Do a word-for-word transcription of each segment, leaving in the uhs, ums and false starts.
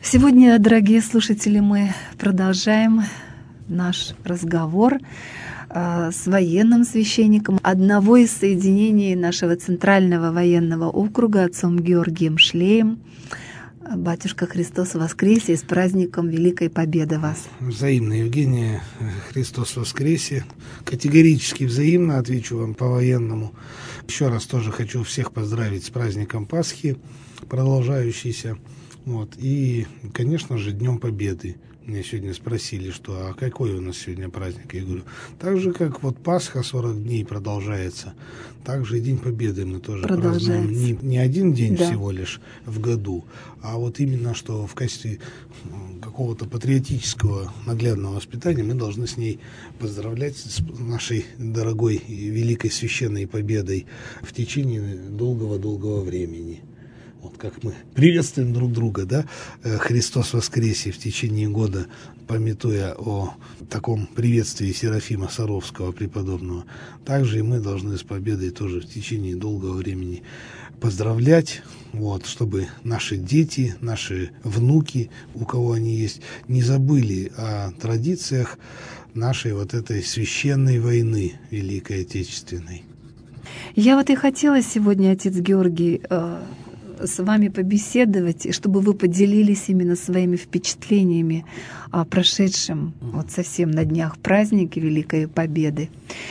Сегодня, дорогие слушатели, мы продолжаем наш разговор э, с военным священником одного из соединений нашего Центрального военного округа, отцом Георгием Шлеем. Батюшка, Христос воскресе, и с праздником Великой Победы вас. Взаимно, Евгения, Христос воскресе. Категорически взаимно отвечу вам по-военному. Еще раз тоже хочу всех поздравить с праздником Пасхи, продолжающийся. Вот. И, конечно же, Днем Победы. Меня сегодня спросили, что а какой у нас сегодня праздник? Я говорю, так же, как вот Пасха сорок дней продолжается, так же и День Победы мы тоже празднуем не, не один день да. всего лишь в году, а вот именно, что в качестве какого-то патриотического наглядного воспитания мы должны с ней поздравлять с нашей дорогой и великой священной победой в течение долгого-долгого времени. Вот как мы приветствуем друг друга, да, Христос воскресе в течение года, памятуя о таком приветствии Серафима Саровского преподобного, также и мы должны с победой тоже в течение долгого времени поздравлять, вот, чтобы наши дети, наши внуки, у кого они есть, не забыли о традициях нашей вот этой священной войны Великой Отечественной. Я вот и хотела сегодня, отец Георгий, с вами побеседовать, чтобы вы поделились именно своими впечатлениями о прошедшем вот совсем на днях празднике Великой Победы.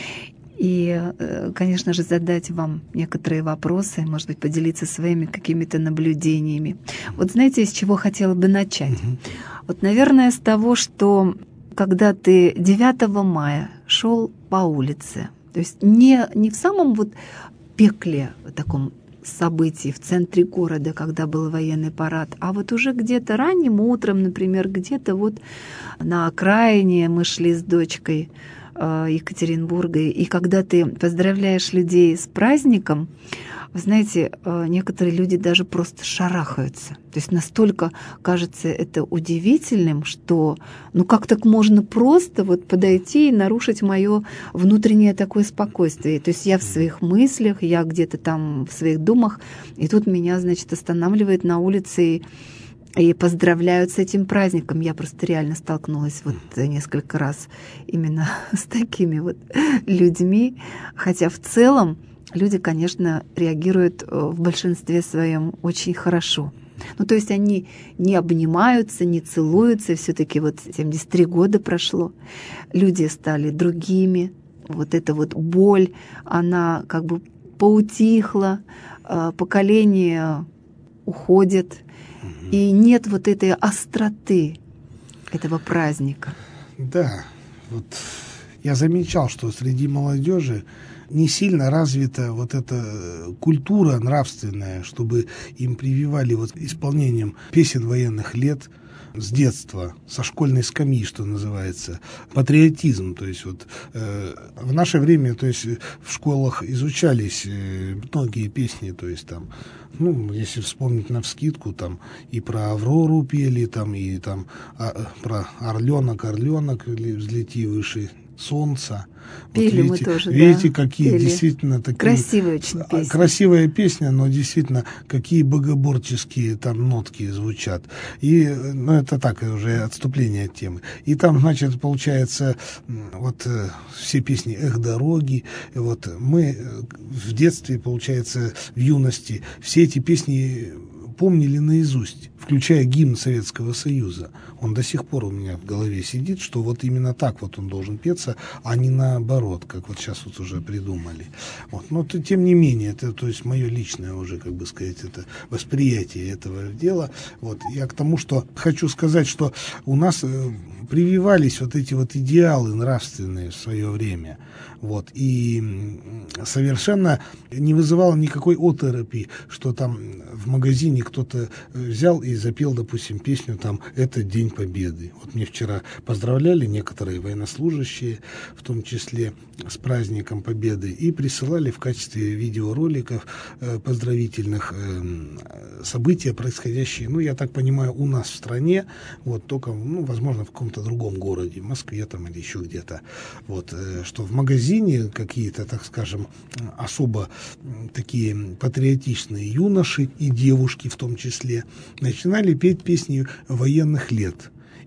И, конечно же, задать вам некоторые вопросы, может быть, поделиться своими какими-то наблюдениями. Вот знаете, с чего хотела бы начать? Mm-hmm. Вот, наверное, с того, что когда ты девятого мая шел по улице, то есть не, не в самом вот пекле таком событий в центре города, когда был военный парад, а вот уже где-то ранним утром, например, где-то вот на окраине мы шли с дочкой э, Екатеринбурга, и когда ты поздравляешь людей с праздником, вы знаете, э, некоторые люди даже просто шарахаются. То есть настолько кажется это удивительным, что ну как так можно просто вот подойти и нарушить мое внутреннее такое спокойствие. То есть я в своих мыслях, я где-то там в своих думах, и тут меня, значит, останавливает на улице и, и поздравляют с этим праздником. Я просто реально столкнулась вот несколько раз именно с такими вот людьми, хотя в целом люди, конечно, реагируют в большинстве своем очень хорошо. Ну, то есть они не обнимаются, не целуются, все-таки вот семьдесят три года прошло, люди стали другими, вот эта вот боль, она как бы поутихла, поколение уходит, и нет вот этой остроты этого праздника. Да, вот я замечал, что среди молодежи не сильно развита вот эта культура нравственная, чтобы им прививали вот исполнением песен военных лет с детства, со школьной скамьи, что называется, патриотизм. То есть вот э, в наше время, то есть в школах изучались э, многие песни, то есть там, ну, если вспомнить навскидку, там и про Аврору пели, там и там а, про Орленок, Орленок, взлети выше солнца. Пели вот мы видите, тоже, видите, да, какие пели. Действительно такие... Красивая очень песня. Красивая песня, но действительно, какие богоборческие там нотки звучат. И, ну, это так, уже отступление от темы. И там, значит, получается, вот все песни «Эх, дороги», вот мы в детстве, получается, в юности, все эти песни помнили наизусть, включая гимн Советского Союза. Он до сих пор у меня в голове сидит, что вот именно так вот он должен петься, а не наоборот, как вот сейчас вот уже придумали. Вот. Но то, тем не менее, это, то есть мое личное уже, как бы сказать, это восприятие этого дела. Вот. Я к тому, что хочу сказать, что у нас э, прививались вот эти вот идеалы нравственные в свое время. Вот. И совершенно не вызывало никакой оторопи, что там в магазине кто-то взял и запел, допустим, песню там «Это День Победы». Вот мне вчера поздравляли некоторые военнослужащие, в том числе с праздником Победы, и присылали в качестве видеороликов э, поздравительных э, события, происходящие, ну, я так понимаю, у нас в стране, вот, только, ну, возможно, в каком-то другом городе, в Москве там или еще где-то, вот, э, что в магазине какие-то, так скажем, особо такие патриотичные юноши и девушки, в том числе, начинали петь песни военных лет.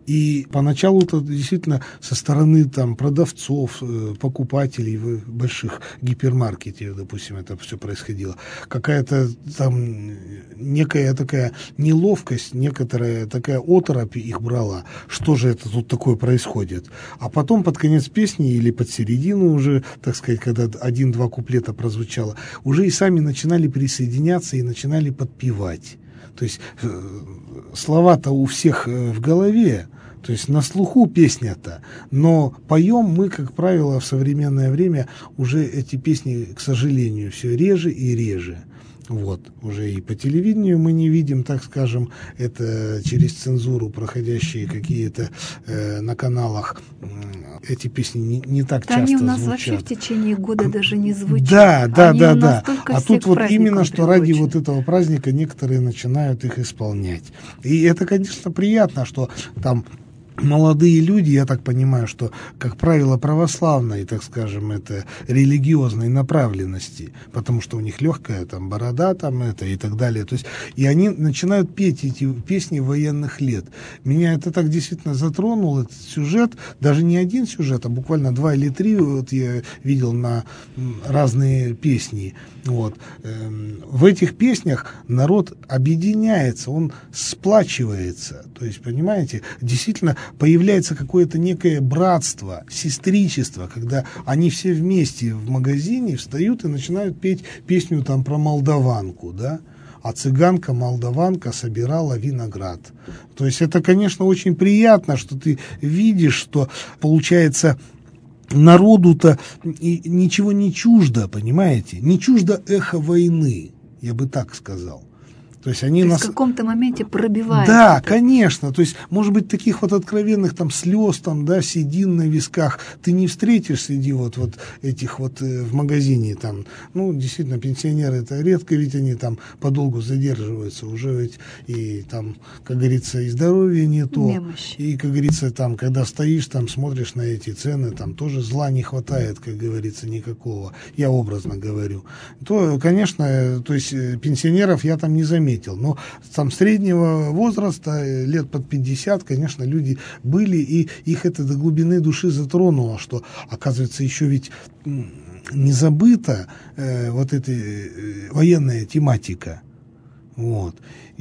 И поначалу-то действительно со стороны там продавцов, покупателей в больших гипермаркетах, допустим, это все происходило, какая-то там некая такая неловкость, некоторая такая оторопь их брала, что же это тут такое происходит. А потом под конец песни или под середину уже, так сказать, когда один-два куплета прозвучало, уже и сами начинали присоединяться и начинали подпевать. То есть э, слова-то у всех э, в голове, то есть на слуху песня-то, но поем мы, как правило, в современное время уже эти песни, к сожалению, все реже и реже. Вот, уже и по телевидению мы не видим, так скажем, это через цензуру проходящие какие-то э, на каналах э, эти песни не, не так да часто звучат. Они у нас звучат. Вообще в течение года даже не звучат. Да, да, они да, да. А тут вот именно, приурочены. что ради вот этого праздника некоторые начинают их исполнять. И это, конечно, приятно, что там молодые люди, я так понимаю, что, как правило, православной, так скажем, это религиозной направленности, потому что у них легкая там борода там это и так далее. То есть, и они начинают петь эти песни военных лет. Меня это так действительно затронул, этот сюжет, даже не один сюжет, а буквально два или три, вот я видел на разные песни. Вот. В этих песнях народ объединяется, он сплачивается. То есть, понимаете, действительно появляется какое-то некое братство, сестричество, когда они все вместе в магазине встают и начинают петь песню там про молдаванку, да? А цыганка-молдаванка собирала виноград. То есть это, конечно, очень приятно, что ты видишь, что получается народу-то и ничего не чуждо, понимаете? Не чуждо эхо войны, я бы так сказал. То есть они То нас... есть в каком-то моменте пробивают. Да, это. Конечно. То есть, может быть, таких вот откровенных там слез, там, да, седин на висках ты не встретишь среди вот, вот этих вот э, в магазине там. Ну, действительно, пенсионеры это редко, ведь они там подолгу задерживаются. Уже ведь и там, как говорится, и здоровье не то. Немощь. И, как говорится, там, когда стоишь, там, смотришь на эти цены, там тоже зла не хватает, как говорится, никакого. Я образно говорю. То, конечно, то есть пенсионеров я там не заметил. Но там среднего возраста, лет под пятьдесят, конечно, люди были, и их это до глубины души затронуло, что, оказывается, еще ведь не забыта э, вот эта э, военная тематика. Вот.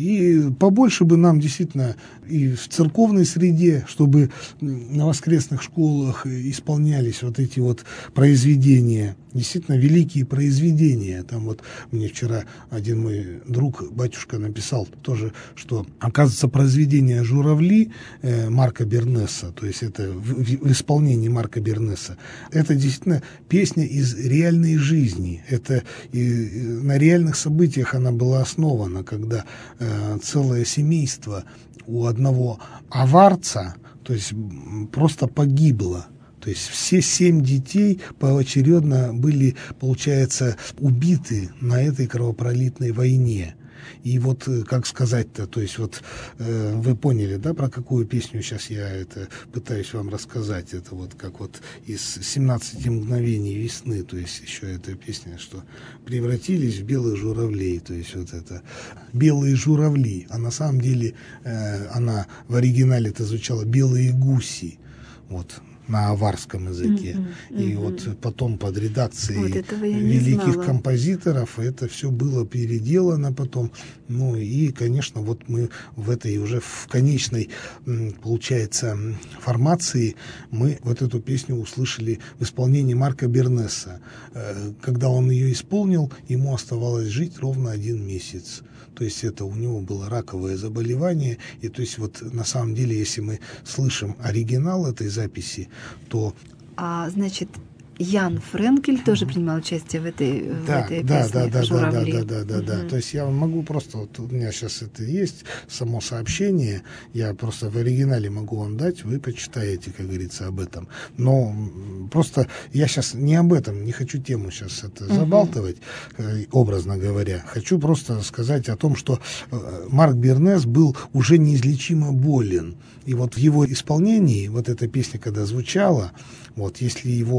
И побольше бы нам действительно и в церковной среде, чтобы на воскресных школах исполнялись вот эти вот произведения, действительно великие произведения. Там вот мне вчера один мой друг, батюшка, написал тоже, что, оказывается, произведение «Журавли» э, Марка Бернеса, то есть это в, в исполнении Марка Бернеса, это действительно песня из реальной жизни. Это и, и на реальных событиях она была основана, когда э, целое семейство у одного аварца, то есть просто погибло. То есть все семь детей поочередно были, получается, убиты на этой кровопролитной войне. И вот, как сказать-то, то есть вот э, вы поняли, да, про какую песню сейчас я это пытаюсь вам рассказать. Это вот как вот из семнадцати мгновений весны, то есть еще эта песня, что превратились в белых журавлей, то есть вот это белые журавли, а на самом деле э, она в оригинале это звучала белые гуси, вот, на аварском языке. Mm-hmm, mm-hmm. И вот потом под редакцией вот великих композиторов это все было переделано потом. Ну и, конечно, вот мы в этой уже в конечной, получается, формации мы вот эту песню услышали в исполнении Марка Бернеса. Когда он ее исполнил, ему оставалось жить ровно один месяц. То есть это у него было раковое заболевание. И то есть вот на самом деле, если мы слышим оригинал этой записи, то... А, значит, Ян Френкель тоже принимал участие в этой, да, в этой да, песне да, да, «Журавли». Да, да, да, да, угу. да. То есть я могу просто, вот у меня сейчас это есть, само сообщение, я просто в оригинале могу вам дать, вы почитаете, как говорится, об этом. Но просто я сейчас не об этом, не хочу тему сейчас это угу. забалтывать, образно говоря. Хочу просто сказать о том, что Марк Бернес был уже неизлечимо болен. И вот в его исполнении, вот эта песня, когда звучала, вот если его в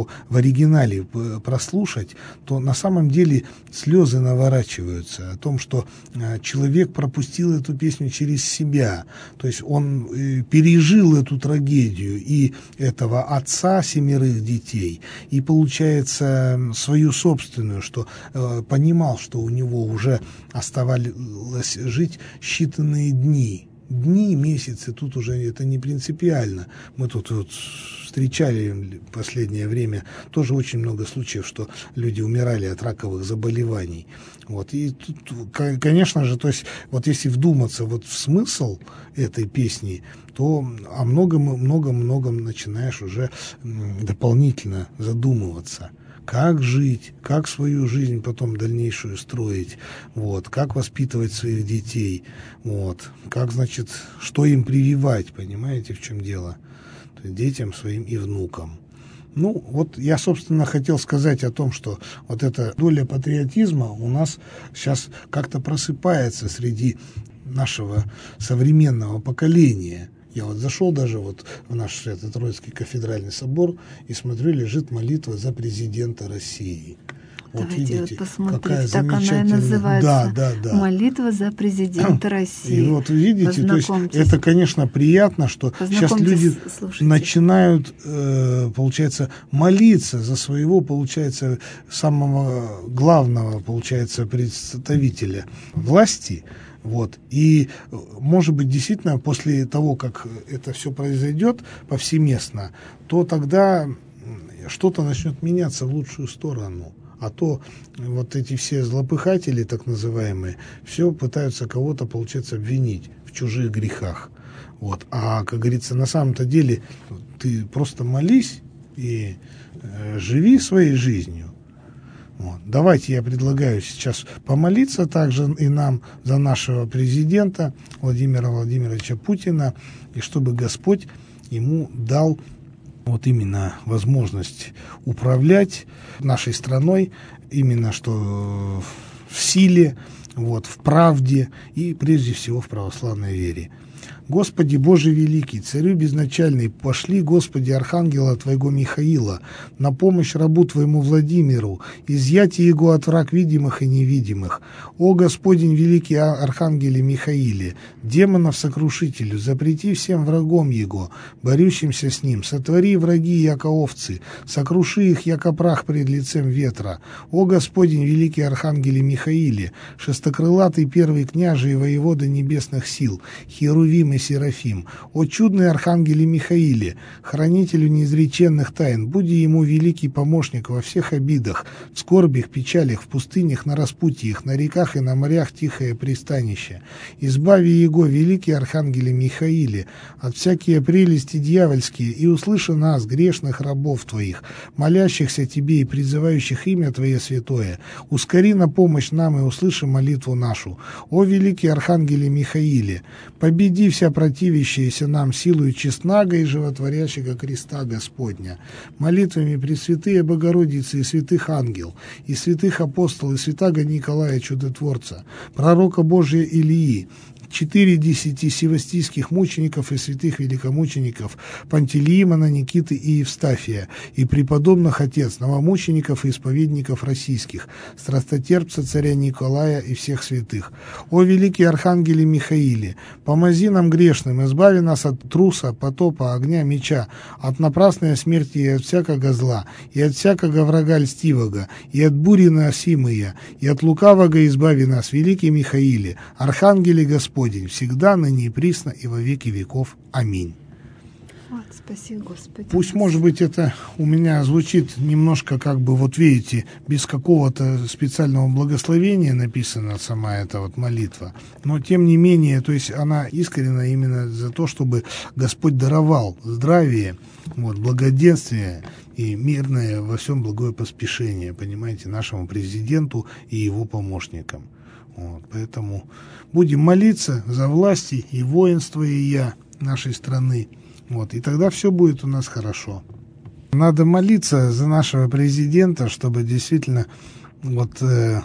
оригинале прослушать, то на самом деле слезы наворачиваются о том, что человек пропустил эту песню через себя. То есть он пережил эту трагедию и этого отца семерых детей, и, получается, свою собственную, что понимал, что у него уже оставалось жить считанные дни. Дни, месяцы, тут уже это не принципиально. Мы тут вот встречали в последнее время тоже очень много случаев, что люди умирали от раковых заболеваний. Вот. И тут, конечно же, то есть, вот если вдуматься вот в смысл этой песни, то о многом-многом-многом начинаешь уже дополнительно задумываться. Как жить, как свою жизнь потом дальнейшую строить, вот, как воспитывать своих детей, вот, как, значит, что им прививать, понимаете, в чем дело, то есть детям своим и внукам. Ну, вот я, собственно, хотел сказать о том, что вот эта доля патриотизма у нас сейчас как-то просыпается среди нашего современного поколения. Я вот зашел даже вот в наш этот Троицкий кафедральный собор и смотрю, лежит молитва за президента России. Вот Давайте видите, вот посмотрите, какая так она и замечательная... называется. Да, да, да. Молитва за президента России. И вот видите, то есть это, конечно, приятно, что сейчас люди начинают, э, получается, молиться за своего, получается, самого главного, получается, представителя власти. Вот. И, может быть, действительно, после того, как это все произойдет повсеместно, то тогда что-то начнет меняться в лучшую сторону. А то вот эти все злопыхатели, так называемые, все пытаются кого-то, получается, обвинить в чужих грехах. Вот. А, как говорится, на самом-то деле ты просто молись и э, живи своей жизнью. Вот. Давайте я предлагаю сейчас помолиться также и нам за нашего президента Владимира Владимировича Путина, и чтобы Господь ему дал вот именно возможность управлять нашей страной, именно что в силе, вот, в правде и прежде всего в православной вере. Господи Боже великий, Царю безначальный, пошли, Господи, архангела Твоего Михаила на помощь рабу Твоему Владимиру, изъятие его от враг видимых и невидимых. О Господень великий архангеле Михаиле, демонов сокрушителю, запрети всем врагом его, борющимся с ним, сотвори враги яко овцы, сокруши их яко прах пред лицем ветра. О Господень великий архангеле Михаиле, шестокрылатый первый княже и воевода небесных сил, Херувим и Серафим, о чудный архангеле Михаиле, хранителю неизреченных тайн, буди ему великий помощник во всех обидах, в скорбях, печалях, в пустынях, на распутьях, на реках и на морях тихое пристанище. Избави его, великий архангеле Михаиле, от всякие прелести дьявольские, и услыши нас, грешных рабов твоих, молящихся тебе и призывающих имя твое святое, ускори на помощь нам и услыши молитву нашу. О великий архангеле Михаиле, победи вся противящаяся нам силою честнага и животворящего креста Господня. Молитвами Пресвятые Богородицы и святых ангел, и святых апостол, и святаго Николая Чудотворца, пророка Божия Илии, четыре десяти севастийских мучеников и святых великомучеников Пантелеимона, Никиты и Евстафия, и преподобных отец, новомучеников и исповедников российских, страстотерпца царя Николая и всех святых. О великий архангеле Михаиле, помози нам грешным, избави нас от труса, потопа, огня, меча, от напрасной смерти и от всякого зла, и от всякого врага льстивого, и от бури носимые, и от лукавого избави нас, великий Михаиле, архангеле Господь, всегда, ныне и присно, и во веки веков. Аминь. Вот, спаси Господи. Пусть, может быть, это у меня звучит немножко, как бы, вот видите, без какого-то специального благословения написана сама эта вот молитва, но, тем не менее, то есть она искренна именно за то, чтобы Господь даровал здравие, вот, благоденствие и мирное во всем благое поспешение, понимаете, нашему президенту и его помощникам. Вот, поэтому будем молиться за власти и воинство и я нашей страны. Вот, и тогда все будет у нас хорошо. Надо молиться за нашего президента, чтобы действительно вот э,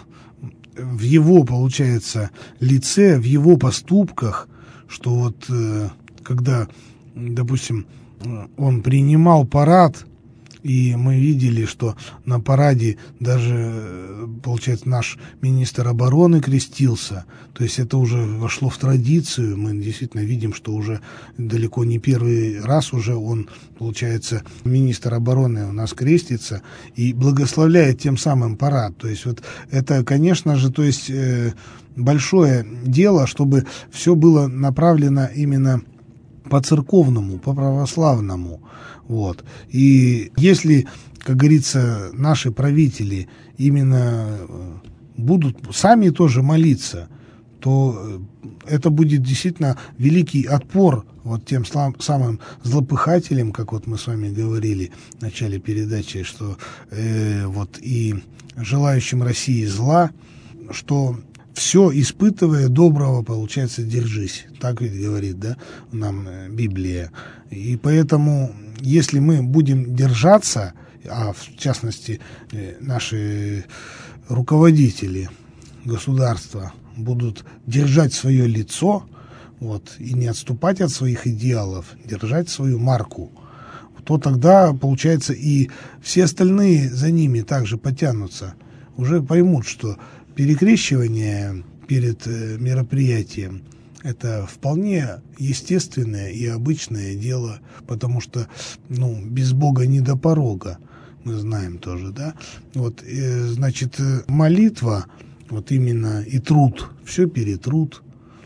в его, получается, лице, в его поступках, что вот э, когда, допустим, он принимал парад И мы видели, что на параде даже, получается, наш министр обороны крестился. То есть это уже вошло в традицию. Мы действительно видим, что уже далеко не первый раз уже он, получается, министр обороны у нас крестится и благословляет тем самым парад. То есть вот это, конечно же, то есть э, большое дело, чтобы все было направлено именно по-церковному, по-православному. Вот. И если, как говорится, наши правители именно будут сами тоже молиться, то это будет действительно великий отпор вот тем самым злопыхателям, как вот мы с вами говорили в начале передачи, что э, вот и желающим России зла, что все испытывая доброго, получается, держись. Так ведь говорит, да, нам Библия. И поэтому, если мы будем держаться, а в частности наши руководители государства будут держать свое лицо, вот, и не отступать от своих идеалов, держать свою марку, то тогда, получается, и все остальные за ними также потянутся, уже поймут, что перекрещивание перед э, мероприятием – это вполне естественное и обычное дело, потому что, ну, без Бога не до порога, мы знаем тоже, да. Вот, э, значит, молитва, вот именно и труд, все перетрут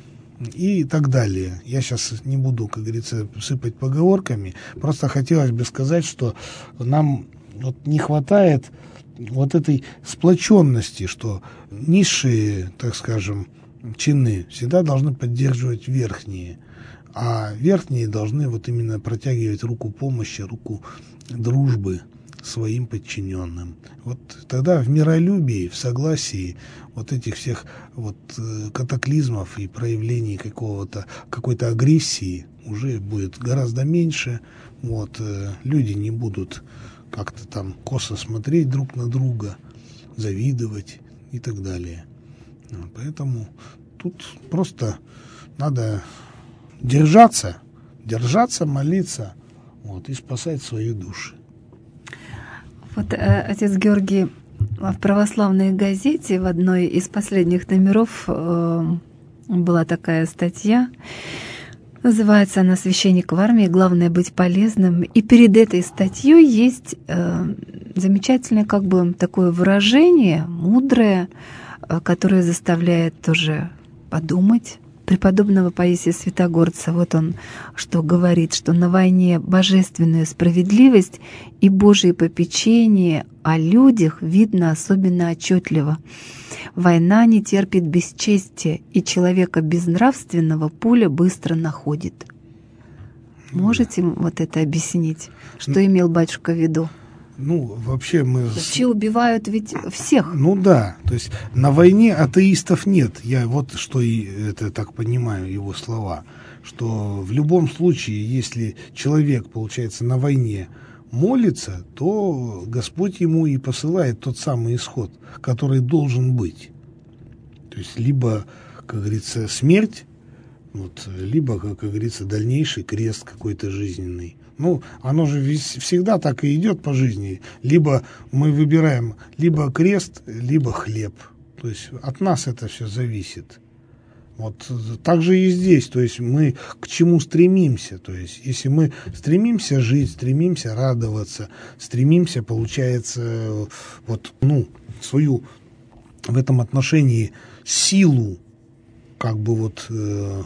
и так далее. Я сейчас не буду, как говорится, сыпать поговорками, просто хотелось бы сказать, что нам вот не хватает вот этой сплоченности, что низшие, так скажем, чины всегда должны поддерживать верхние, а верхние должны вот именно протягивать руку помощи, руку дружбы своим подчиненным. Вот тогда в миролюбии, в согласии вот этих всех вот катаклизмов и проявлений какого-то, какой-то агрессии уже будет гораздо меньше. Вот, люди не будут как-то там косо смотреть друг на друга, завидовать и так далее. Поэтому тут просто надо держаться, держаться, молиться, вот, и спасать свои души. Вот э, отец Георгий, в православной газете в одной из последних номеров э, была такая статья. Называется она «Священник в армии. Главное быть полезным». И перед этой статьей есть э, замечательное как бы такое выражение, мудрое, э, которое заставляет тоже подумать. Преподобного Паисия Святогорца, вот он что говорит, что на войне божественную справедливость и Божие попечение о людях видно особенно отчетливо. Война не терпит бесчестия, и человека безнравственного пуля быстро находит. Можете вот это объяснить? Что имел батюшка в виду? Ну, вообще мы... Вообще убивают ведь всех. Ну да, то есть на войне атеистов нет. Я вот что и это так понимаю его слова, что в любом случае, если человек, получается, на войне молится, то Господь ему и посылает тот самый исход, который должен быть. То есть либо, как говорится, смерть, вот, либо, как, как говорится, дальнейший крест какой-то жизненный. Ну, оно же всегда так и идет по жизни. Либо мы выбираем либо крест, либо хлеб. То есть от нас это все зависит. Вот так же и здесь. То есть мы к чему стремимся. То есть если мы стремимся жить, стремимся радоваться, стремимся, получается, вот, ну, свою в этом отношении силу как бы вот э,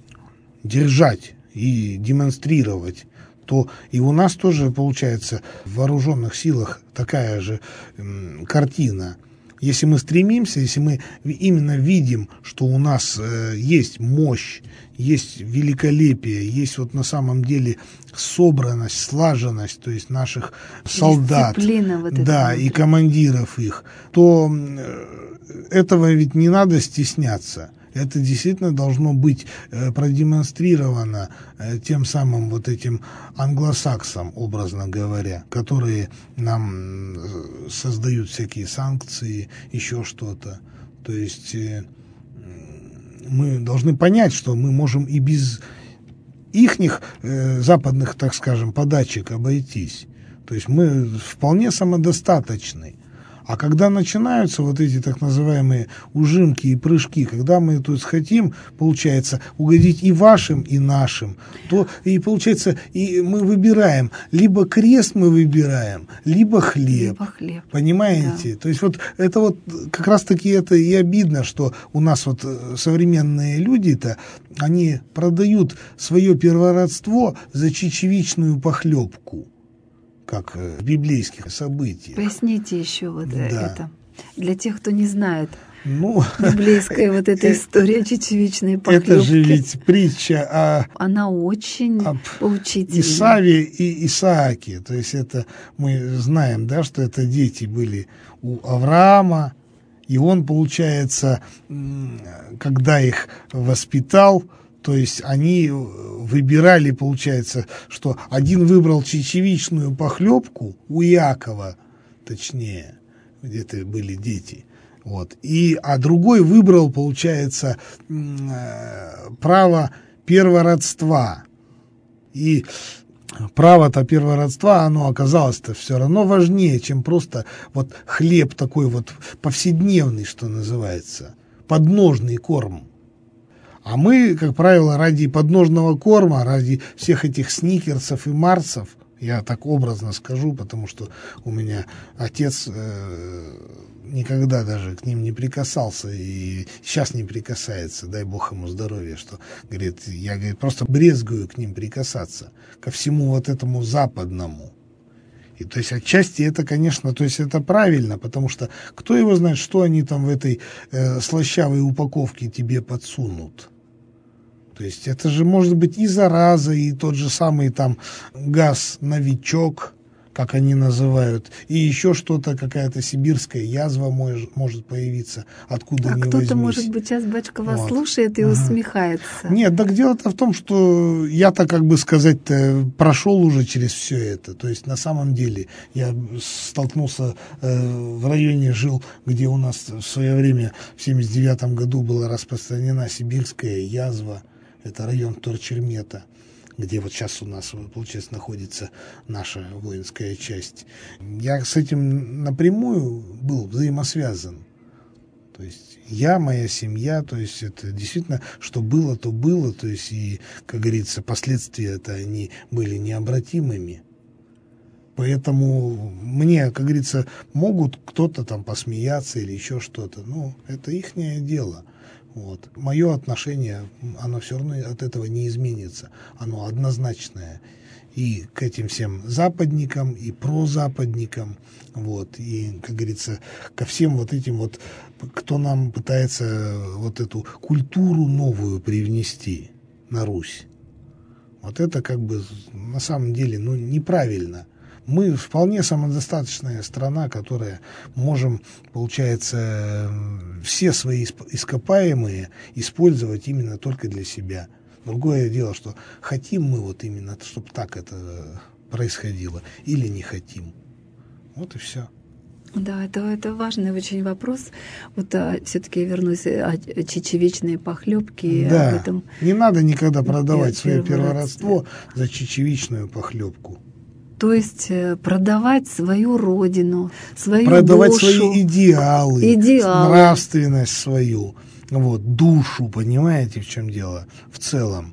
держать и демонстрировать, то и у нас тоже получается в вооруженных силах такая же м, картина. Если мы стремимся, если мы именно видим, что у нас э, есть мощь, есть великолепие, есть вот на самом деле собранность, слаженность, то есть наших солдат, вот да, и командиров их, то э, этого ведь не надо стесняться. Это действительно должно быть э, продемонстрировано э, тем самым вот этим англосаксам, образно говоря, которые нам э, создают всякие санкции, еще что-то. То есть э, мы должны понять, что мы можем и без ихних э, западных, так скажем, подачек обойтись. То есть мы вполне самодостаточны. А когда начинаются вот эти так называемые ужимки и прыжки, когда мы то есть, хотим, получается, угодить и вашим, и нашим, то и получается, и мы выбираем, либо крест мы выбираем, либо хлеб. Либо хлеб. Понимаете? Да. То есть вот это вот как раз-таки это и обидно, что у нас вот современные люди-то, они продают свое первородство за чечевичную похлебку, как в библейских событиях. Поясните еще вот да. это. Для тех, кто не знает. Ну, библейская вот эта история чечевичной похлебки. Это же ведь притча о... Она очень поучительна. Исаве и Исааке. То есть это мы знаем, да, что это дети были у Авраама. И он, получается, когда их воспитал, то есть они выбирали, получается, что один выбрал чечевичную похлебку у Иакова, точнее, где-то были дети, вот, и, а другой выбрал, получается, право первородства. И право-то первородства, оно оказалось-то все равно важнее, чем просто вот хлеб такой вот повседневный, что называется, подножный корм. А мы, как правило, ради подножного корма, ради всех этих сникерсов и марсов, я так образно скажу, потому что у меня отец э, никогда даже к ним не прикасался и сейчас не прикасается, дай бог ему здоровья, что, говорит, я, говорит, просто брезгую к ним прикасаться, ко всему вот этому западному. И, то есть отчасти это, конечно, то есть это правильно, потому что кто его знает, что они там в этой э, слащавой упаковке тебе подсунут. То есть это же может быть и зараза, и тот же самый там газ-новичок, как они называют, и еще что-то, какая-то сибирская язва может, может появиться, откуда а ни возьмись. А кто-то, может быть, сейчас батюшка вас вот. слушает и ага. усмехается. Нет, так дело-то в том, что я-то, как бы сказать-то, прошел уже через все это. То есть на самом деле я столкнулся, э, в районе жил, где у нас в свое время, в семьдесят девятом году была распространена сибирская язва. Это район Торчермета, где вот сейчас у нас, получается, находится наша воинская часть. Я с этим напрямую был взаимосвязан. То есть я, моя семья, то есть это действительно, что было, то было, то есть и, как говорится, последствия-то они были необратимыми. Поэтому мне, как говорится, могут кто-то там посмеяться или еще что-то, ну, это ихнее дело. Вот. Мое отношение, оно все равно от этого не изменится. Оно однозначное. И к этим всем западникам, и прозападникам, вот, и, как говорится, ко всем вот этим вот, кто нам пытается вот эту культуру новую привнести на Русь. Вот это как бы на самом деле, ну, неправильно. Мы вполне самодостаточная страна, которая можем, получается, все свои ископаемые использовать именно только для себя. Другое дело, что хотим мы вот именно, чтобы так это происходило, или не хотим. Вот и все. Да, это, это важный очень вопрос. Вот а, все-таки я вернусь о чечевичной похлебке. Да, об этом не надо никогда продавать свое первородство за чечевичную похлебку. То есть продавать свою родину, свою продавать душу. Продавать свои идеалы, идеалы, нравственность свою, вот, душу, понимаете, в чем дело в целом.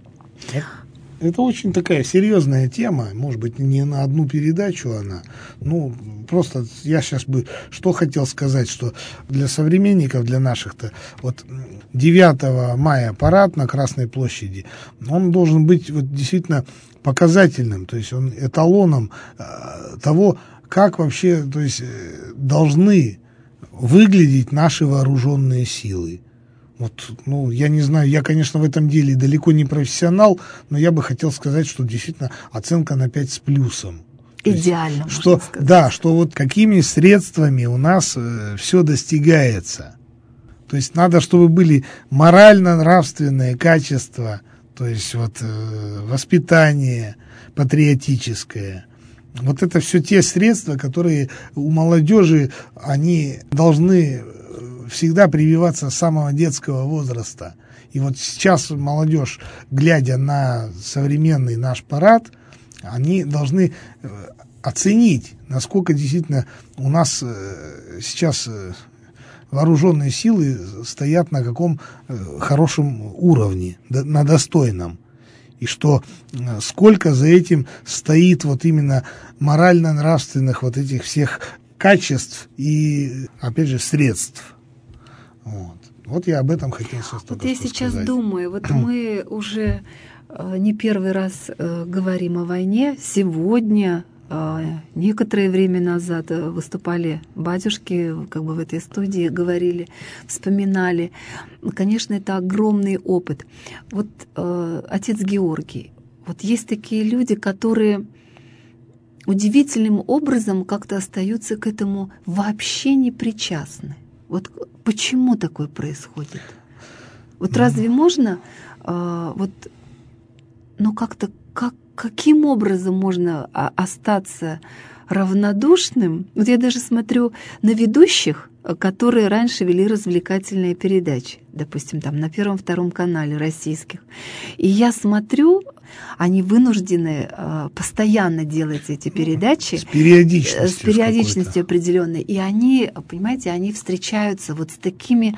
Это очень такая серьезная тема, может быть, не на одну передачу она. Ну, просто я сейчас бы что хотел сказать, что для современников, для наших-то, вот девятого мая парад на Красной площади, он должен быть вот действительно показательным, то есть он эталоном э, того, как вообще, то есть, э, должны выглядеть наши вооруженные силы. Вот, ну, я не знаю, я, конечно, в этом деле далеко не профессионал, но я бы хотел сказать, что действительно оценка на пять с плюсом. Идеально, есть, что, да, что вот какими средствами у нас э, все достигается. То есть надо, чтобы были морально-нравственные качества, то есть вот э, воспитание патриотическое. Вот это все те средства, которые у молодежи, они должны всегда прививаться с самого детского возраста. И вот сейчас молодежь, глядя на современный наш парад, они должны оценить, насколько действительно у нас сейчас вооруженные силы стоят на каком хорошем уровне, на достойном. И что сколько за этим стоит вот именно морально-нравственных вот этих всех качеств и, опять же, средств. Вот, вот я об этом хотел сейчас Вот я сейчас сказать. думаю, вот мы уже не первый раз говорим о войне. Сегодня, некоторое время назад выступали батюшки, как бы в этой студии говорили, вспоминали. Конечно, это огромный опыт. Вот отец Георгий, вот есть такие люди, которые удивительным образом как-то остаются к этому вообще не причастны. Вот почему такое происходит? Вот разве можно вот, ну как-то как каким образом можно остаться равнодушным? Вот я даже смотрю на ведущих, которые раньше вели развлекательные передачи, допустим, там на Первом, Втором канале российских. И я смотрю, они вынуждены постоянно делать эти передачи. С периодичностью. С периодичностью определенной. И они, понимаете, они встречаются вот с такими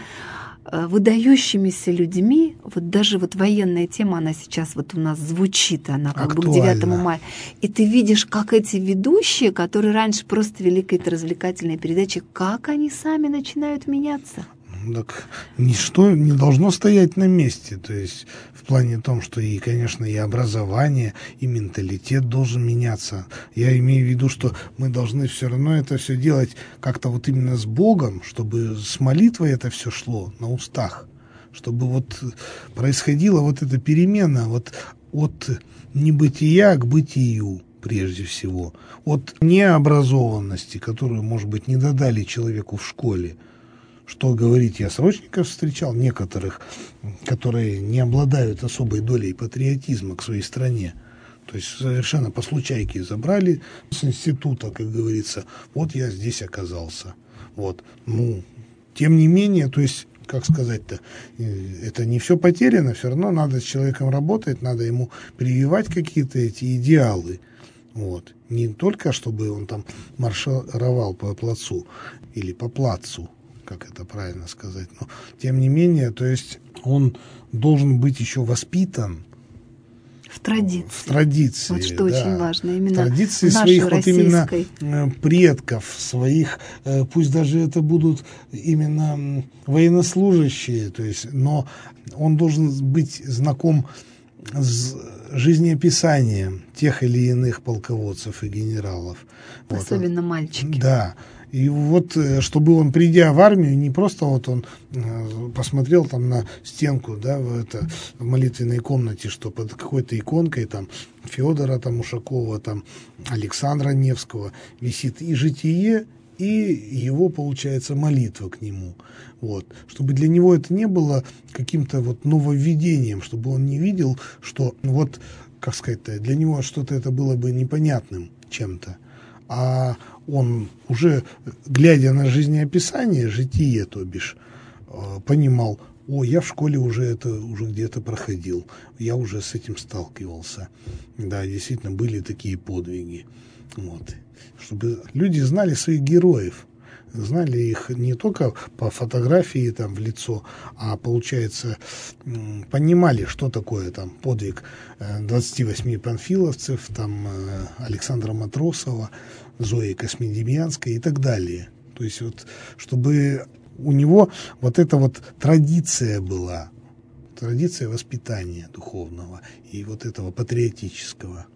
выдающимися людьми, вот даже вот военная тема, она сейчас вот у нас звучит, она как актуально. Бы к девятому мая. И ты видишь, как эти ведущие, которые раньше просто вели какие-то развлекательные передачи, как они сами начинают меняться. Так ничто не должно стоять на месте, то есть в плане том, что и, конечно, и образование, и менталитет должен меняться. Я имею в виду, что мы должны все равно это все делать как-то вот именно с Богом, чтобы с молитвой это все шло на устах, чтобы вот происходила вот эта перемена вот от небытия к бытию. Прежде всего, от необразованности, которую, может быть, не додали человеку в школе. Что говорить, я срочников встречал, некоторых, которые не обладают особой долей патриотизма к своей стране. То есть совершенно по случайке забрали с института, как говорится, вот я здесь оказался. Вот. Ну, тем не менее, то есть, как сказать-то, это не все потеряно, все равно надо с человеком работать, надо ему прививать какие-то эти идеалы. Вот. Не только, чтобы он там маршировал по плацу или по плацу, как это правильно сказать, но тем не менее, то есть он должен быть еще воспитан в традиции. В традиции, вот что да. очень важно, именно в традиции в нашей своих российской. Вот именно предков, своих, пусть даже это будут именно военнослужащие, то есть, но он должен быть знаком с жизнеописанием тех или иных полководцев и генералов. Особенно вот. Мальчики. Да. И вот, чтобы он, придя в армию, не просто вот он посмотрел там на стенку, да, в, это, в молитвенной комнате, что под какой-то иконкой там Федора там, Ушакова, там, Александра Невского висит и житие, и его, получается, молитва к нему. Вот. Чтобы для него это не было каким-то вот нововведением, чтобы он не видел, что вот, как сказать-то, для него что-то это было бы непонятным чем-то. А он уже, глядя на жизнеописание, житие, то бишь, понимал, о, я в школе уже это уже где-то проходил, я уже с этим сталкивался. Да, действительно, были такие подвиги. Вот. Чтобы люди знали своих героев, знали их не только по фотографии там в лицо, а, получается, понимали, что такое там подвиг двадцати восьми панфиловцев, там Александра Матросова, Зои Космедемьянской и так далее. То есть вот, чтобы у него вот эта вот традиция была, традиция воспитания духовного и вот этого патриотического.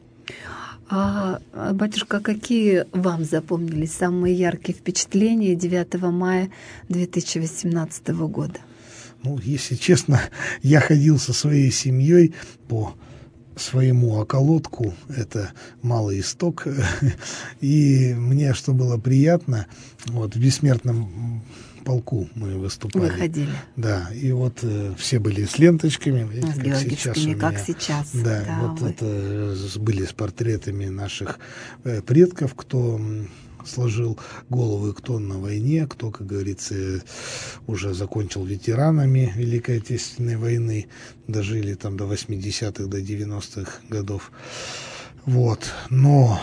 А, батюшка, какие вам запомнились самые яркие впечатления девятого мая две тысячи восемнадцатого года? Ну, если честно, я ходил со своей семьей по своему околотку, это Малый Исток, и мне, что было приятно, вот в бессмертном полку мы выступали. Выходили. Да, и вот э, все были с ленточками. Видите, с как сейчас у меня. Как сейчас. Да, да вот вы. это были с портретами наших э, предков, кто сложил головы, кто на войне, кто, как говорится, уже закончил ветеранами Великой Отечественной войны, дожили там до восьмидесятых, до девяностых годов. Вот, но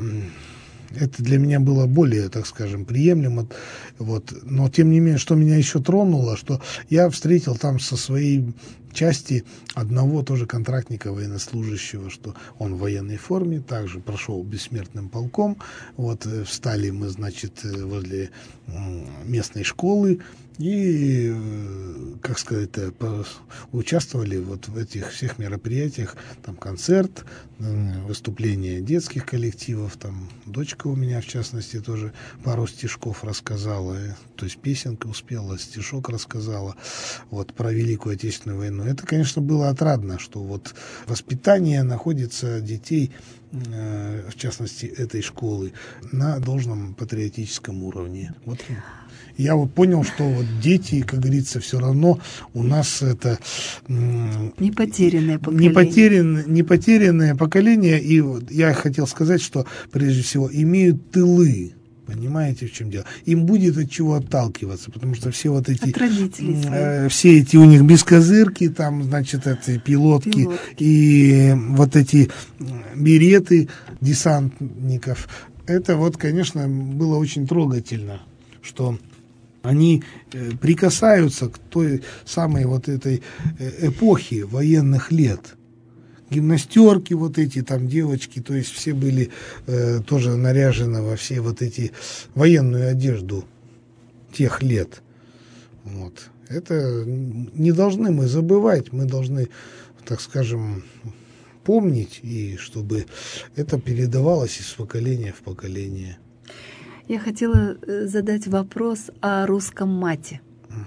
это для меня было более, так скажем, приемлемо. Вот. Но, тем не менее, что меня еще тронуло, что я встретил там со своей части одного тоже контрактника военнослужащего, что он в военной форме, также прошел бессмертным полком. Вот, встали мы, значит, возле местной школы и, как сказать, участвовали вот в этих всех мероприятиях, там концерт, выступления детских коллективов, там дочка у меня, в частности, тоже пару стишков рассказала, то есть песенка успела, стишок рассказала вот про Великую Отечественную войну. Это, конечно, было отрадно, что вот воспитание находится детей, в частности, этой школы, на должном патриотическом уровне. Вот. Я вот понял, что вот дети, как говорится, все равно у нас это не потерянное поколение. Не, потерян, не потерянное поколение. И вот я хотел сказать, что прежде всего имеют тылы. Понимаете, в чем дело? Им будет от чего отталкиваться, потому что все вот эти... От родителей э, все эти у них бескозырки, там, значит, эти пилотки, пилотки и вот эти береты десантников. Это вот, конечно, было очень трогательно, что они прикасаются к той самой вот этой эпохи военных лет. Гимнастерки вот эти, там девочки, то есть все были э, тоже наряжены во все вот эти военную одежду тех лет. Вот. Это не должны мы забывать, мы должны, так скажем, помнить, и чтобы это передавалось из поколения в поколение. Я хотела задать вопрос о русском мате.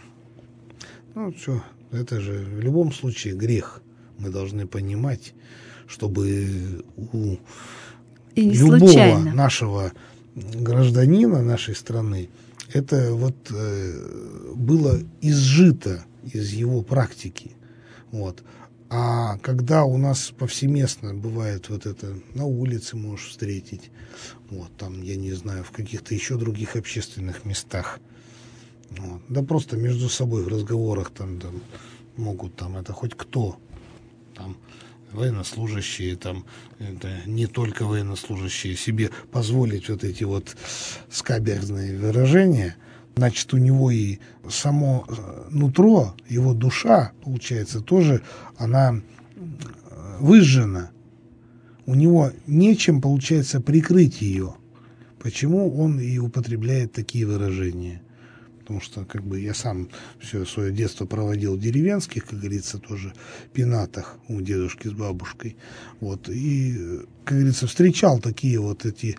Ну, что, это же в любом случае грех. Мы должны понимать, чтобы у любого случайно. Нашего гражданина нашей страны это вот э, было изжито из его практики. Вот. А когда у нас повсеместно бывает вот это, на улице можешь встретить, вот там, я не знаю, в каких-то еще других общественных местах, вот, да просто между собой в разговорах там, там могут там это хоть кто, там военнослужащие, там это не только военнослужащие, себе позволить вот эти вот скаберзные выражения. Значит, у него и само нутро, его душа, получается, тоже она выжжена. У него нечем, получается, прикрыть ее. Почему он и употребляет такие выражения? Потому что, как бы, я сам все свое детство проводил в деревенских, как говорится, тоже пенатах у дедушки с бабушкой. Вот. И, как говорится, встречал такие вот эти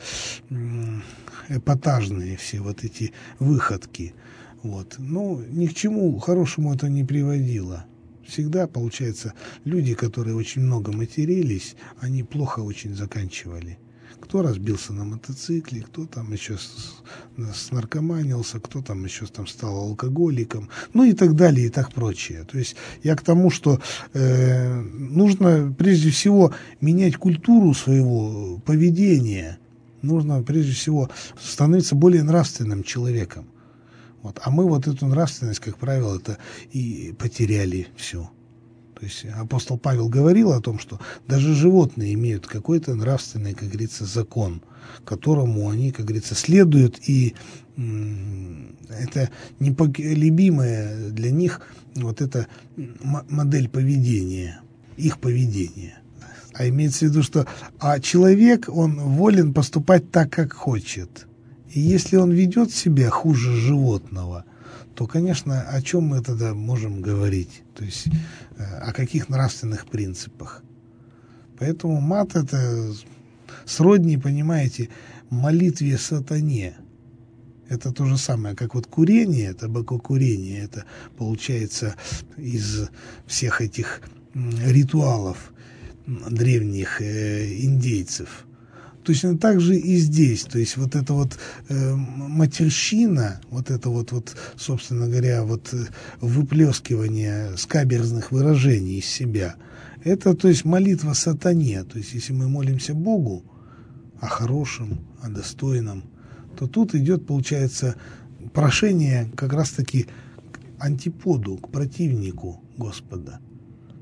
эпатажные все вот эти выходки. Вот. Ну, ни к чему хорошему это не приводило. Всегда, получается, люди, которые очень много матерились, они плохо очень заканчивали. Кто разбился на мотоцикле, кто там еще снаркоманился, кто там еще там стал алкоголиком, ну и так далее, и так прочее. То есть я к тому, что э, нужно прежде всего менять культуру своего поведения, нужно прежде всего становиться более нравственным человеком. Вот. А мы вот эту нравственность, как правило, это и потеряли все. То есть апостол Павел говорил о том, что даже животные имеют какой-то нравственный, как говорится, закон, которому они, как говорится, следуют, и м- это непоколебимая для них вот эта м- модель поведения, их поведения. А имеется в виду, что а человек, он волен поступать так, как хочет. И если он ведет себя хуже животного, то, конечно, о чем мы тогда можем говорить? То есть о каких нравственных принципах? Поэтому мат — это сродни, понимаете, молитве сатане. Это то же самое, как вот курение, табакокурение. Это получается из всех этих ритуалов древних э, индейцев. Точно так же и здесь, то есть вот эта вот э, матерщина, вот это вот, вот, собственно говоря, вот выплескивание скаберзных выражений из себя, это, то есть, молитва сатане. То есть если мы молимся Богу о хорошем, о достойном, то тут идет, получается, прошение как раз-таки к антиподу, к противнику Господа.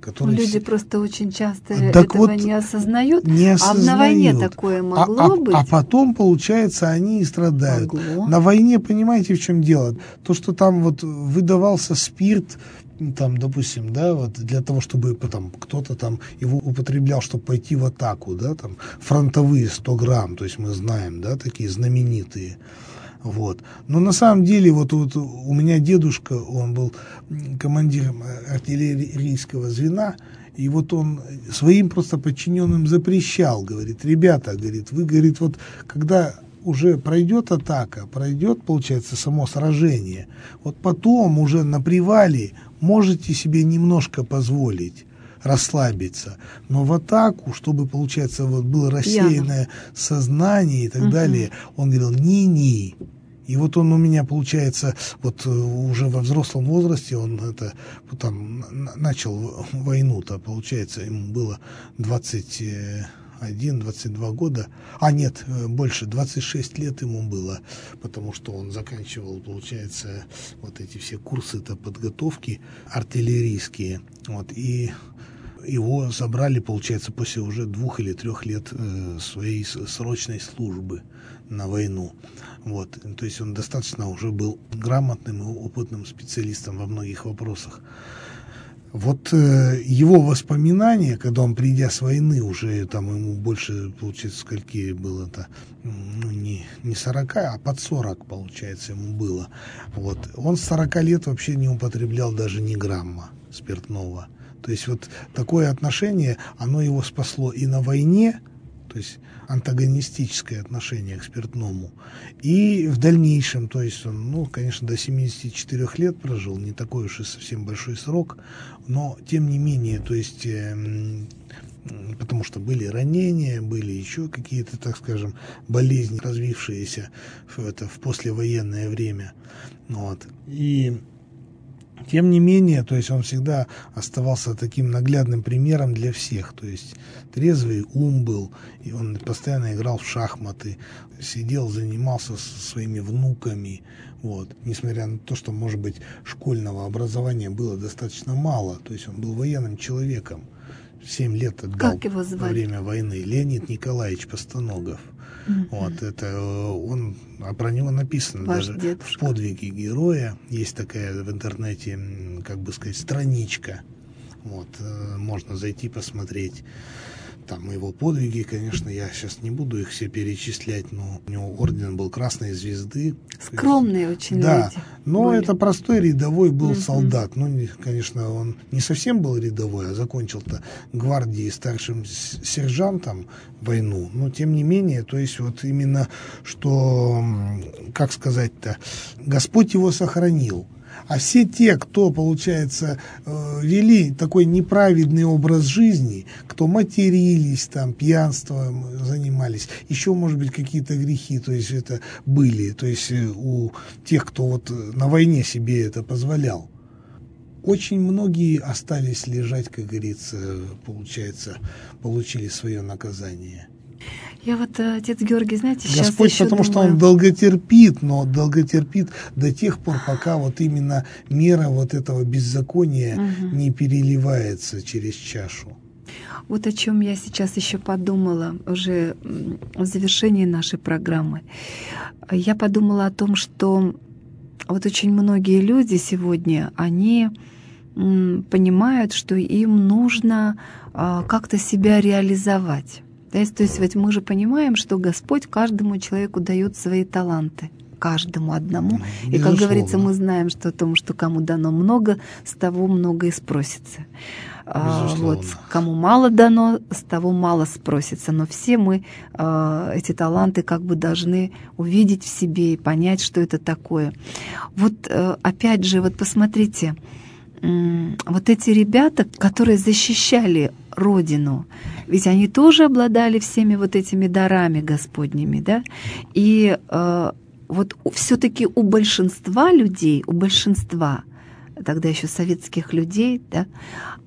которые... Люди просто очень часто так этого вот, не осознают, не осознают. А на войне такое могло а, а, быть? А потом, получается, они и страдают. Могло. На войне, понимаете, в чем дело? То, что там вот выдавался спирт, там, допустим, да, вот для того, чтобы там, кто-то там его употреблял, чтобы пойти в атаку, да, там, фронтовые сто грамм, то есть мы знаем, да, такие знаменитые. Вот. Но на самом деле вот, вот у меня дедушка, он был командиром артиллерийского звена, и вот он своим просто подчиненным запрещал, говорит, ребята, говорит, вы, говорит, вот когда уже пройдет атака, пройдет, получается, само сражение, вот потом уже на привале можете себе немножко позволить расслабиться, но в атаку, чтобы, получается, вот было рассеянное Яна. сознание и так угу. далее, он говорил, ни-ни. И вот он у меня, получается, вот уже во взрослом возрасте, он это там начал войну-то, получается, ему было двадцать один - двадцать два года, а нет, больше, двадцать шесть лет ему было, потому что он заканчивал, получается, вот эти все курсы-то подготовки артиллерийские, вот, и его забрали, получается, после уже двух или трех лет э, своей срочной службы на войну. Вот. То есть он достаточно уже был грамотным и опытным специалистом во многих вопросах. Вот э, его воспоминания, когда он, придя с войны, уже там ему больше, получается, скольки было-то, ну, не, не сорок, а под сорок, получается, ему было. Вот. Он с сорока лет вообще не употреблял даже ни грамма спиртного. То есть вот такое отношение, оно его спасло и на войне, то есть антагонистическое отношение к спиртному, и в дальнейшем, то есть он, ну, конечно, до семидесяти четырёх лет прожил, не такой уж и совсем большой срок, но тем не менее, то есть, э, потому что были ранения, были еще какие-то, так скажем, болезни, развившиеся в, это, в послевоенное время, вот, и тем не менее, то есть он всегда оставался таким наглядным примером для всех, то есть трезвый ум был, и он постоянно играл в шахматы, сидел, занимался со своими внуками, вот, несмотря на то, что, может быть, школьного образования было достаточно мало, то есть он был военным человеком, семь лет отдал во время войны, Леонид Николаевич Постаногов. Mm-hmm. Вот, это он, а про него написано Ваш даже дедушка. В «Подвиге героя». Есть такая в интернете, как бы сказать, страничка. Вот, можно зайти посмотреть. Там его подвиги, конечно, я сейчас не буду их все перечислять, но у него орден был Красной Звезды. Скромные очень да, люди. Но были. Это простой рядовой был mm-hmm. солдат. Ну, конечно, он не совсем был рядовой, а закончил-то гвардии старшим сержантом войну. Но, тем не менее, то есть вот именно, что, как сказать-то, Господь его сохранил. А все те, кто, получается, вели такой неправедный образ жизни, кто матерились, там, пьянством занимались, еще, может быть, какие-то грехи, то есть это были, то есть у тех, кто вот на войне себе это позволял. Очень многие остались лежать, как говорится, получается, получили свое наказание. Я вот, отец Георгий, знаете, сейчас Господь, еще потому думаю... что Он долготерпит, но долготерпит до тех пор, пока вот именно мера вот этого беззакония угу. не переливается через чашу. Вот о чем я сейчас еще подумала уже в завершении нашей программы. Я подумала о том, что вот очень многие люди сегодня, они понимают, что им нужно как-то себя реализовать. То есть, то есть ведь мы же понимаем, что Господь каждому человеку дает свои таланты, каждому одному. Безусловно. И, как говорится, мы знаем, что о том, что кому дано много, с того много и спросится. А, вот, кому мало дано, с того мало спросится. Но все мы а, эти таланты как бы должны увидеть в себе и понять, что это такое. Вот а, опять же, вот посмотрите, вот эти ребята, которые защищали Родину, ведь они тоже обладали всеми вот этими дарами Господними, да? И э, вот все-таки у большинства людей, у большинства, тогда еще советских людей, да,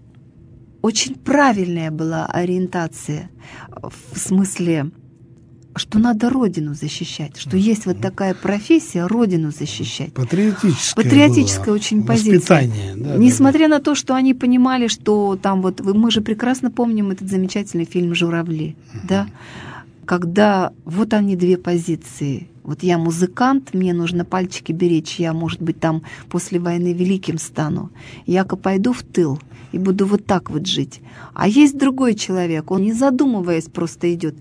очень правильная была ориентация в смысле что надо Родину защищать, что есть вот такая профессия — Родину защищать. Патриотическая Патриотическая была. очень Воспитание, позиция. Да, Несмотря да, на то, что они понимали, что там вот, мы же прекрасно помним этот замечательный фильм «Журавли», uh-huh. да, когда вот они две позиции. Вот я музыкант, мне нужно пальчики беречь, я, может быть, там после войны великим стану. Я-ка пойду в тыл и буду вот так вот жить. А есть другой человек, он, не задумываясь, просто идет,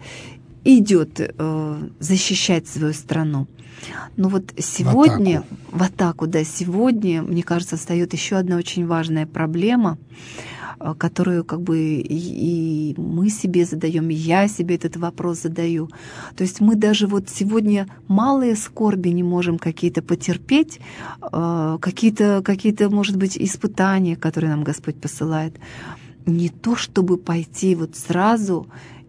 идет э, защищать свою страну. Но вот сегодня, в атаку. в атаку, да, сегодня, мне кажется, встает еще одна очень важная проблема, которую как бы и, и мы себе задаем, и я себе этот вопрос задаю. То есть мы даже вот сегодня малые скорби не можем какие-то потерпеть, какие-то, какие-то, может быть, испытания, которые нам Господь посылает. Не то, чтобы пойти вот сразу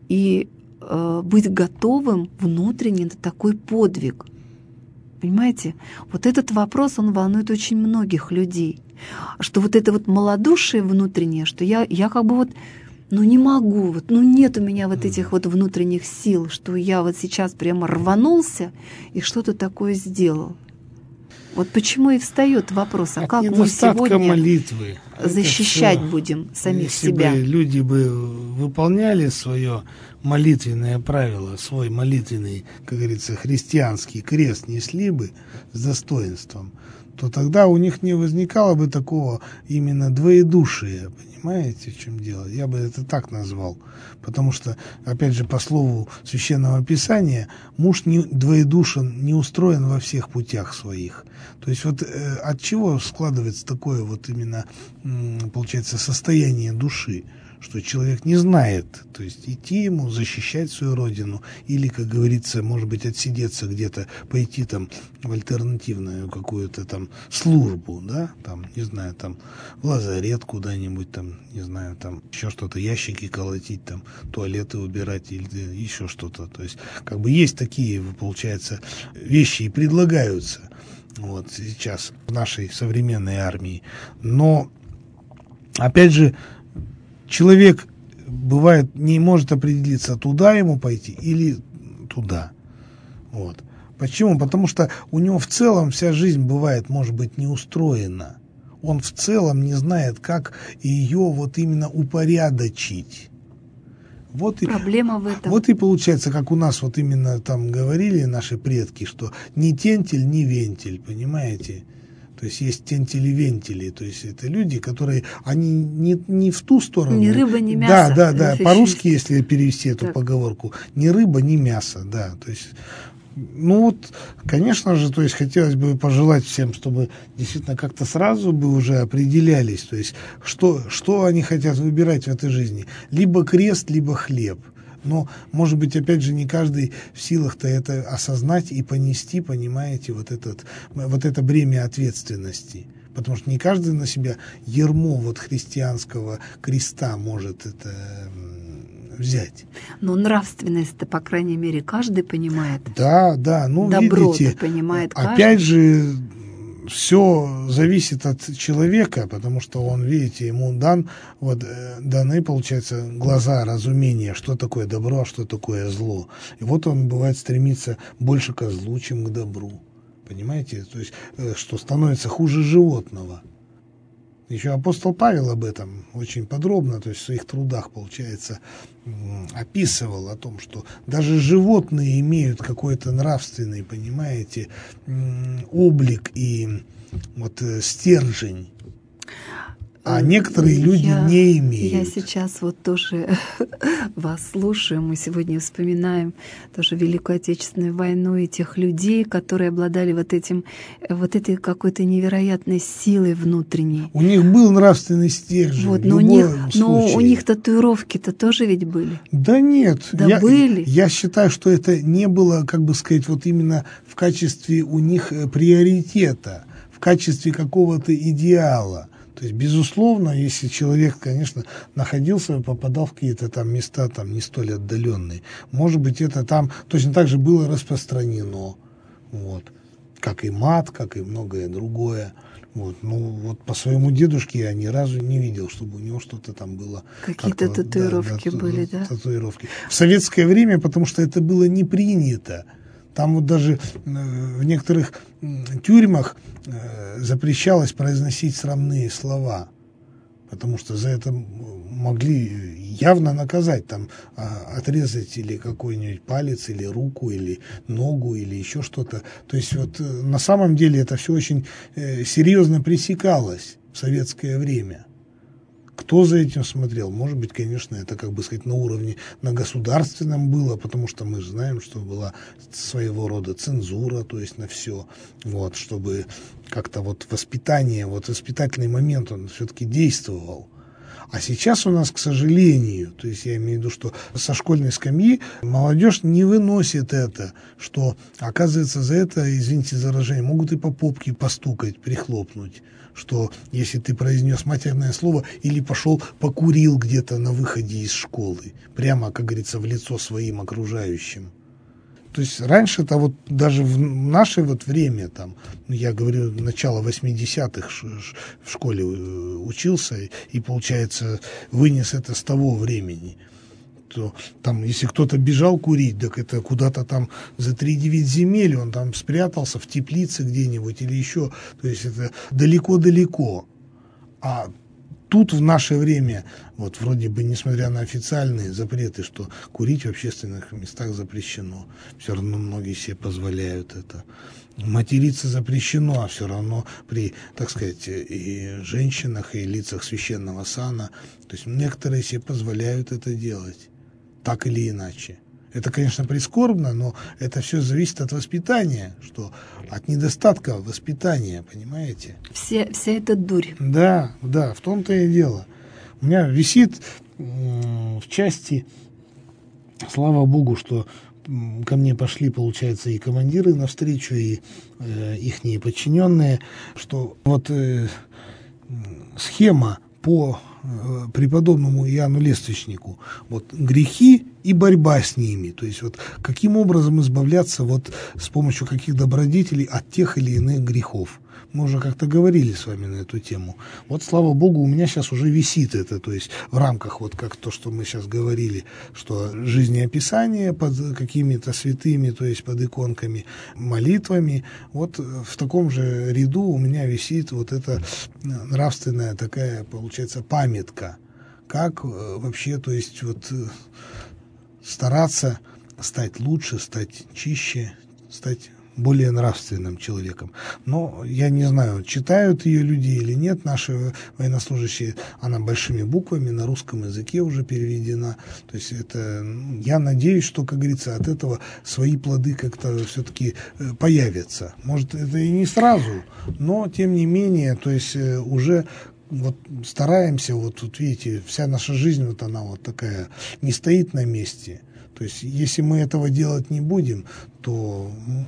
и быть готовым внутренне на такой подвиг. Понимаете? Вот этот вопрос, он волнует очень многих людей. Что вот это вот малодушие внутреннее, что я, я как бы вот, ну не могу, вот, ну нет у меня вот этих вот внутренних сил, что я вот сейчас прямо рванулся и что-то такое сделал. Вот почему и встает вопрос, а От как мы сегодня молитвы. защищать будем самих Если себя? Если бы люди бы выполняли свое молитвенное правило, свой молитвенный, как говорится, христианский крест несли бы с достоинством, то тогда у них не возникало бы такого именно двоедушия. Понимаете, в чем дело? Я бы это так назвал. Потому что, опять же, по слову Священного Писания, муж не, двоедушен, не устроен во всех путях своих. То есть вот э, от чего складывается такое вот именно, м, получается, состояние души? Что человек не знает, то есть идти ему, защищать свою родину, или, как говорится, может быть, отсидеться где-то, пойти там в альтернативную какую-то там службу, да, там, не знаю, там, в лазарет куда-нибудь, там, не знаю, там, еще что-то, ящики колотить, там, туалеты убирать или еще что-то. То есть, как бы есть такие, получается, вещи и предлагаются вот сейчас в нашей современной армии. Но, опять же, человек, бывает, не может определиться, туда ему пойти или туда. Вот. Почему? Потому что у него в целом вся жизнь бывает, может быть, не устроена. Он в целом не знает, как ее вот именно упорядочить. Вот и, Проблема в этом. Вот и получается, как у нас вот именно там говорили наши предки, что ни тентель, ни вентиль, понимаете? То есть есть тентили-вентили, то есть это люди, которые, они не, не в ту сторону. Ни рыба, ни мясо. Да, да, да, по-русски, если перевести эту так. поговорку, ни рыба, ни мясо, да, то есть, ну вот, конечно же, то есть хотелось бы пожелать всем, чтобы действительно как-то сразу бы уже определялись, то есть что, что они хотят выбирать в этой жизни, либо крест, либо хлеб. Но, может быть, опять же, не каждый в силах-то это осознать и понести, понимаете, вот, этот, вот это бремя ответственности. Потому что не каждый на себя ярмо вот христианского креста может это взять. Но нравственность-то, по крайней мере, каждый понимает. Да, да, ну, добро видите, понимает каждый. Опять же, все зависит от человека, потому что он, видите, ему дан, вот, даны, получается, глаза, разумение, что такое добро, а что такое зло. И вот он, бывает, стремится больше ко злу, чем к добру. Понимаете? То есть, что становится хуже животного. Еще апостол Павел об этом очень подробно, то есть в своих трудах, получается, описывал о том, что даже животные имеют какой-то нравственный, понимаете, облик и вот стержень, а некоторые люди я, не имеют. Я сейчас вот тоже вас слушаю. Мы сегодня вспоминаем тоже Великую Отечественную войну и тех людей, которые обладали вот этим, вот этой какой-то невероятной силой внутренней. У них был нравственный стержень. Вот, но, у них, но у них татуировки-то тоже ведь были. Да нет. Да я, были. Я считаю, что это не было, как бы сказать, вот именно в качестве у них приоритета, в качестве какого-то идеала. То есть, безусловно, если человек, конечно, находился, попадал в какие-то там места, там, не столь отдаленные, может быть, это там точно так же было распространено. Вот. как и мат, как и многое другое. Вот. Ну, вот по своему дедушке я ни разу не видел, чтобы у него что-то там было. Какие-то татуировки да, да, были, да? Татуировки. В советское время, потому что это было не принято. Там вот даже в некоторых тюрьмах запрещалось произносить срамные слова, потому что за это могли явно наказать, там, отрезать или какой-нибудь палец, или руку, или ногу, или еще что-то. То есть вот на самом деле это все очень серьезно пресекалось в советское время. Кто за этим смотрел? Может быть, конечно, это, как бы сказать, на уровне, на государственном было, потому что мы знаем, что была своего рода цензура, то есть на все, вот, чтобы как-то вот воспитание, вот воспитательный момент, он все-таки действовал. А сейчас у нас, к сожалению, то есть я имею в виду, что со школьной скамьи молодежь не выносит это, что, оказывается, за это, извините за выражение, могут и по попке постукать, прихлопнуть, что если ты произнес матерное слово или пошел покурил где-то на выходе из школы, прямо, как говорится, в лицо своим окружающим. То есть раньше-то вот даже в наше вот время, там, я говорю, начало восьмидесятых в школе учился и, получается, вынес это с того времени. То, там, если кто-то бежал курить, так это куда-то там за три-девять земель, он там спрятался в теплице где-нибудь или еще, то есть это далеко-далеко. А тут в наше время, вот вроде бы, несмотря на официальные запреты, что курить в общественных местах запрещено, все равно многие себе позволяют это. Материться запрещено, а все равно при, так сказать, и женщинах, и лицах священного сана, то есть некоторые себе позволяют это делать, так или иначе. Это, конечно, прискорбно, но это все зависит от воспитания, что от недостатка воспитания, понимаете? Все, вся эта дурь. Да, да, в том-то и дело. У меня висит в части, слава богу, что ко мне пошли, получается, и командиры навстречу, и э, ихние подчиненные, что вот э, схема по э, преподобному Иоанну Лествичнику, вот грехи и борьба с ними, то есть вот каким образом избавляться вот с помощью каких добродетелей от тех или иных грехов. Мы уже как-то говорили с вами на эту тему. Вот, слава богу, у меня сейчас уже висит это, то есть в рамках, вот как то, что мы сейчас говорили, что жизнеописание под какими-то святыми, то есть под иконками, молитвами, вот в таком же ряду у меня висит вот эта нравственная такая, получается, памятка. Как вообще, то есть вот стараться стать лучше, стать чище, стать более нравственным человеком. Но я не знаю, читают ее люди или нет, наши военнослужащие, она большими буквами на русском языке уже переведена. То есть это, я надеюсь, что, как говорится, от этого свои плоды как-то все-таки появятся. Может, это и не сразу, но тем не менее, то есть уже вот стараемся, вот тут видите, вся наша жизнь, вот она вот такая, не стоит на месте. То есть если мы этого делать не будем, то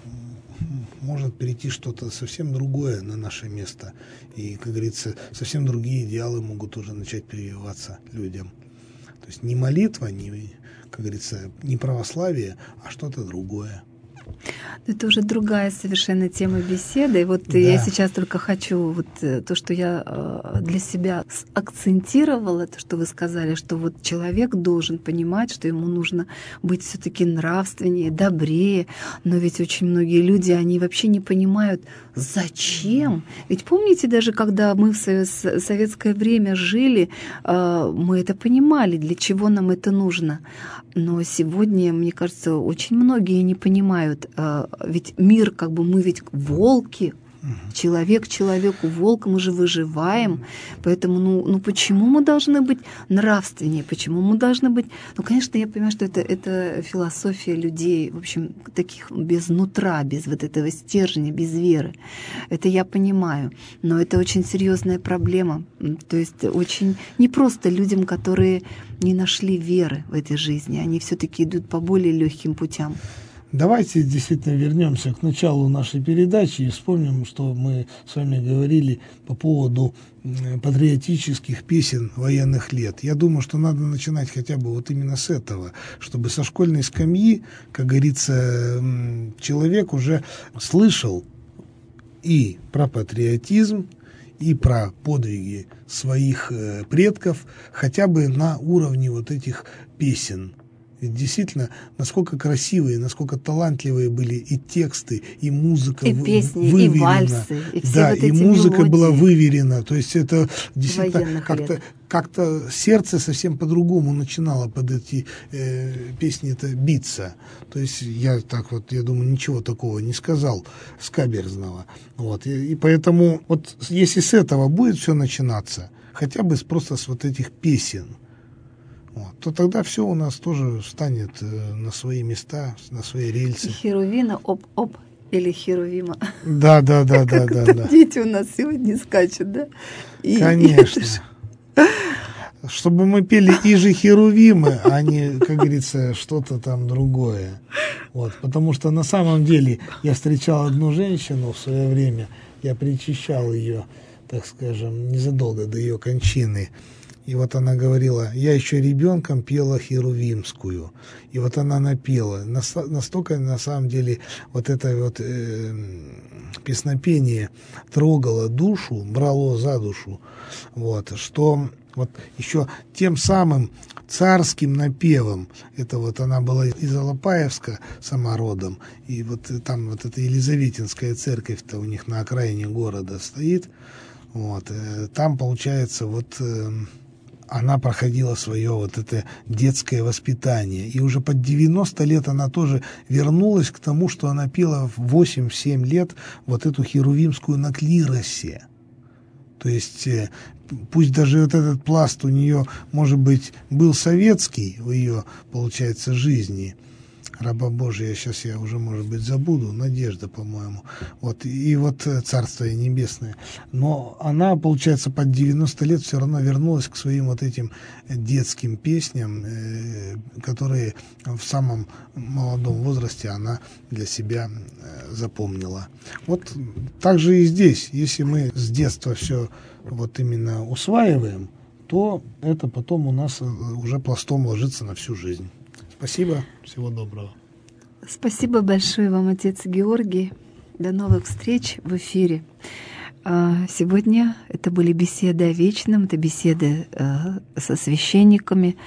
может перейти что-то совсем другое на наше место. И, как говорится, совсем другие идеалы могут уже начать прививаться людям. То есть не молитва, не, как говорится, не православие, а что-то другое. Это уже другая совершенно тема беседы. И вот да. Я сейчас только хочу вот то, что я для себя акцентировала, то, что вы сказали, что вот человек должен понимать, что ему нужно быть все-таки нравственнее, добрее. Но ведь очень многие люди, они вообще не понимают, зачем. Ведь помните, даже когда мы в советское время жили, мы это понимали, для чего нам это нужно. Но сегодня, мне кажется, очень многие не понимают. Ведь мир, как бы мы ведь волки, человек человеку волк, мы же выживаем. Поэтому, ну, ну почему мы должны быть нравственнее? Почему мы должны быть... Ну, конечно, я понимаю, что это, это философия людей, в общем, таких без нутра, без вот этого стержня, без веры. Это я понимаю. Но это очень серьезная проблема. То есть очень непросто людям, которые не нашли веры в этой жизни. Они все-таки идут по более легким путям. Давайте действительно вернемся к началу нашей передачи и вспомним, что мы с вами говорили по поводу патриотических песен военных лет. Я думаю, что надо начинать хотя бы вот именно с этого, чтобы со школьной скамьи, как говорится, человек уже слышал и про патриотизм, и про подвиги своих предков, хотя бы на уровне вот этих песен. Ведь действительно, насколько красивые, насколько талантливые были и тексты, и музыка и песни, выверена. И вальсы, и все да, вот эти и музыка мелодии была выверена. То есть это действительно как-то, лет. как-то сердце совсем по-другому начинало под эти э, песни-то биться. То есть я так вот, я думаю, ничего такого не сказал скаберзного. Вот. И, и поэтому вот если с этого будет все начинаться, хотя бы просто с вот этих песен, вот, то тогда все у нас тоже встанет э, на свои места, на свои рельсы. И Херувина, оп-оп, или Херувима. Да, да, да, да, да, да. Дети у нас сегодня скачут, да? И, Конечно. И чтобы мы пели и же Херувимы, а не, как говорится, что-то там другое. Вот, потому что на самом деле я встречал одну женщину в свое время, я причащал ее, так скажем, незадолго до ее кончины. И вот она говорила, я еще ребенком пела Херувимскую. И вот она напела. Настолько, на самом деле, вот это вот э, песнопение трогало душу, брало за душу, вот, что вот еще тем самым царским напевом, это вот она была из Алапаевска сама родом, и вот там вот эта Елизаветинская церковь-то у них на окраине города стоит, вот, э, там получается вот... Э, она проходила свое вот это детское воспитание. И уже под девяносто лет она тоже вернулась к тому, что она пела в восемь-семь лет вот эту херувимскую на клиросе. То есть пусть даже вот этот пласт у нее, может быть, был советский в ее, получается, жизни, раба Божия, сейчас я уже, может быть, забуду, Надежда, по-моему, вот, и вот Царствие Небесное, но она, получается, под девяносто лет все равно вернулась к своим вот этим детским песням, э, которые в самом молодом возрасте она для себя э, запомнила. Вот так же и здесь, если мы с детства все вот именно усваиваем, то это потом у нас уже пластом ложится на всю жизнь. Спасибо, всего доброго. Спасибо большое вам, отец Георгий. До новых встреч в эфире. Сегодня это были беседы о вечном, это беседы со священниками.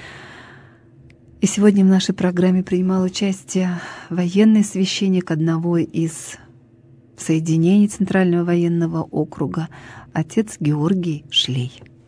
И сегодня в нашей программе принимал участие военный священник одного из соединений Центрального военного округа, отец Георгий Шлей.